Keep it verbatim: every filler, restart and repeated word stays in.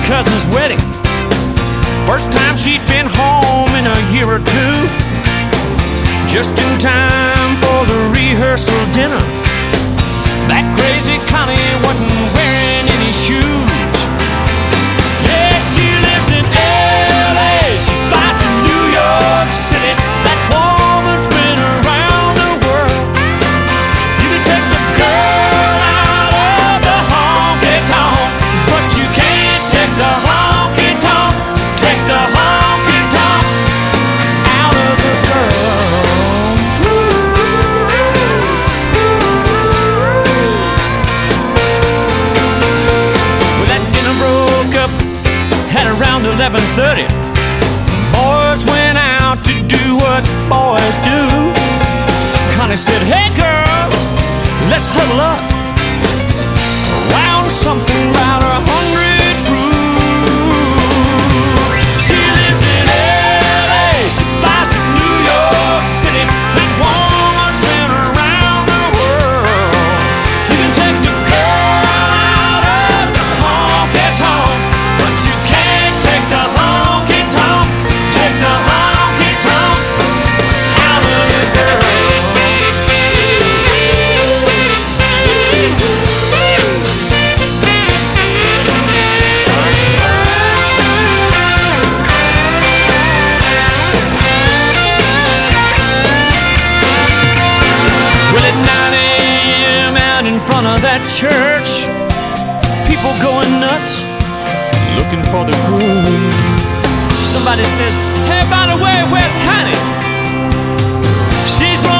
cousin's wedding. First time she'd been home in a year or two. Just in time for the rehearsal dinner. That crazy Connie wasn't wearing any shoes. Yeah, she lives in L A, she flies to New York City. That woman's been around the world. You can take the girl out of the honky-tonk, but you can't take the honky-tonk, take the honky-tonk out of the girl. Well, that dinner broke up at around eleven thirty. Boys went out to do what boys do. Connie said, hey girls, let's huddle up around something about a hundred proof. She lives in L A, she flies to New York City. That woman's been around the world. You can take the girl out of the honky-tonk, but you can't take the honky-tonk, take the honky-tonk out of the girl. Well, at nine a.m. out in front of that church, people going nuts, looking for the groom. Somebody says, hey, by the way, where's Connie? She's